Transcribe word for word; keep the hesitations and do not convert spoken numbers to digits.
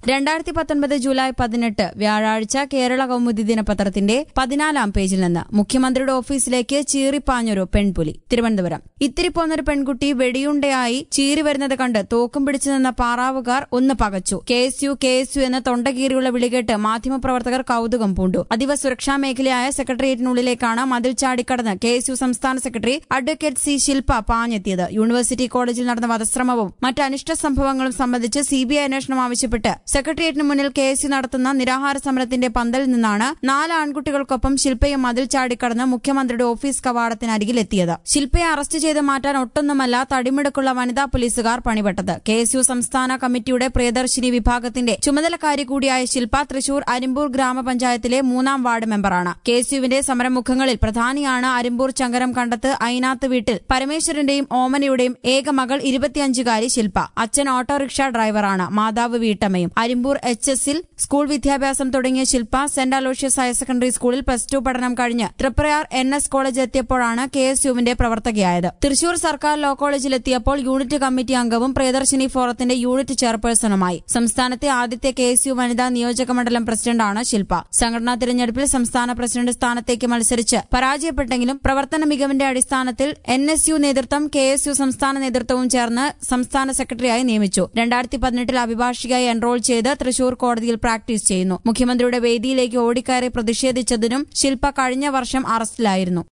രണ്ടായിരത്തി പത്തൊൻപത് ജൂലൈ പതിനെട്ട് വ്യാഴാഴ്ച കേരള കൗമുദി ദിനപത്രത്തിന്റെ പതിനാലാം പേജിൽ നിന്ന് മുഖ്യമന്ത്രിയുടെ ഓഫീസിലേക്ക് ചീറിപ്പാഞ്ഞൊരു പെൺപുലി. തിരുവനന്തപുരം. ഇത്തിരി പോന്നൊരു പെൺകുട്ടി വെടിയുണ്ടയായി ചീറി വരുന്നത് കണ്ട് തോക്കും പിടിച്ചു നിന്ന പാറാവുകാർ ഒന്ന് പകച്ചു. K S U K S U എന്ന തൊണ്ടകീറിയുള്ള വിളികേട്ട് മാധ്യമപ്രവർത്തകർ കൌതുകം പൂണ്ടു. അതീവ സുരക്ഷാ മേഖലയായ സെക്രട്ടേറിയറ്റിനുള്ളിലേക്കാണ് മതിൽ ചാടിക്കടന്ന് കെ എസ് യു സംസ്ഥാന സെക്രട്ടറി അഡ്വക്കേറ്റ് സി ശിൽപ പാഞ്ഞെത്തിയത്. യൂണിവേഴ്സിറ്റി കോളേജിൽ നടന്ന വധശ്രമവും മറ്റ് അനിഷ്ട സംഭവങ്ങളും സംബന്ധിച്ച് സിബിഐ അന്വേഷണം ആവശ്യപ്പെട്ട് സെക്രട്ടേറിയറ്റിന് മുന്നിൽ കെ എസ് യു നടത്തുന്ന നിരാഹാര സമരത്തിന്റെ പന്തലിൽ നിന്നാണ് നാല് ആൺകുട്ടികൾക്കൊപ്പം ശിൽപയെ മതിൽ ചാടിക്കടന്ന് മുഖ്യമന്ത്രിയുടെ ഓഫീസ് കവാടത്തിനരികിലെത്തിയത്. ശിൽപയെ അറസ്റ്റ് ചെയ്ത് മാറ്റാൻ ഒട്ടൊന്നുമല്ല തടിമിടുക്കുള്ള വനിതാ പോലീസുകാർ പണിപെട്ടത്. കെ എസ് യു സംസ്ഥാന കമ്മിറ്റിയുടെ പ്രിയദർശിനി വിഭാഗത്തിന്റെ ചുമതലക്കാരി കൂടിയായ ശിൽപ തൃശൂർ അരിമ്പൂർ ഗ്രാമപഞ്ചായത്തിലെ മൂന്നാം വാർഡ് മെമ്പറാണ്. കെ എസ് യുവിന്റെ സമരമുഖങ്ങളിൽ പ്രധാനിയാണ് അരിമ്പൂർ ചങ്കരം കണ്ടത്ത് ഐനാത്ത് വീട്ടിൽ പരമേശ്വരന്റെയും ഓമനയുടെയും ഏക മകൾ ഇരുപത്തിയഞ്ചുകാരി ശിൽപ. അച്ഛൻ ഓട്ടോറിക്ഷ ഡ്രൈവറാണ്, മാതാവ് വീട്ടമ്മയും. അരിമ്പൂർ എച്ച് എസിൽ സ്കൂൾ വിദ്യാഭ്യാസം തുടങ്ങിയ Shilpa saint Aloysius higher secondary സ്കൂളിൽ പ്ലസ് ടു പഠനം കഴിഞ്ഞ് തൃപ്രയാർ എൻ എസ് കോളേജിൽ എത്തിയപ്പോഴാണ് കെ എസ് യുവിന്റെ പ്രവർത്തകയായത്. തൃശൂർ സർക്കാർ ലോ കോളേജിലെത്തിയപ്പോൾ യൂണിറ്റ് കമ്മിറ്റി അംഗവും പ്രിയദർശിനി ഫോറത്തിന്റെ യൂണിറ്റ് ചെയർപേഴ്സണുമായി. സംസ്ഥാനത്തെ ആദ്യത്തെ കെ എസ് യു വനിതാ നിയോജക മണ്ഡലം പ്രസിഡന്റാണ് ശിൽപ. സംഘടനാ തിരഞ്ഞെടുപ്പിൽ സംസ്ഥാന പ്രസിഡന്റ് സ്ഥാനത്തേക്ക് മത്സരിച്ച് പരാജയപ്പെട്ടെങ്കിലും പ്രവർത്തന മികവിന്റെ അടിസ്ഥാനത്തിൽ എൻ എസ് യു നേതൃത്വം കെ എസ് യു സംസ്ഥാന നേതൃത്വവും ചേർന്ന് സംസ്ഥാന സെക്രട്ടറിയായി നിയമിച്ചു. രണ്ടായിരത്തി പതിനെട്ടിൽ അഭിഭാഷികയായി എൻറോൾ ചെയ്ത് തൃശൂർ കോടതിയിൽ പ്രാക്ടീസ് ചെയ്യുന്നു. മുഖ്യമന്ത്രിയുടെ വേദിയിലേക്ക് ഓടിക്കയറി പ്രതിഷേധിച്ചതിനും ശിൽപ കഴിഞ്ഞ വർഷം അറസ്റ്റിലായിരുന്നു.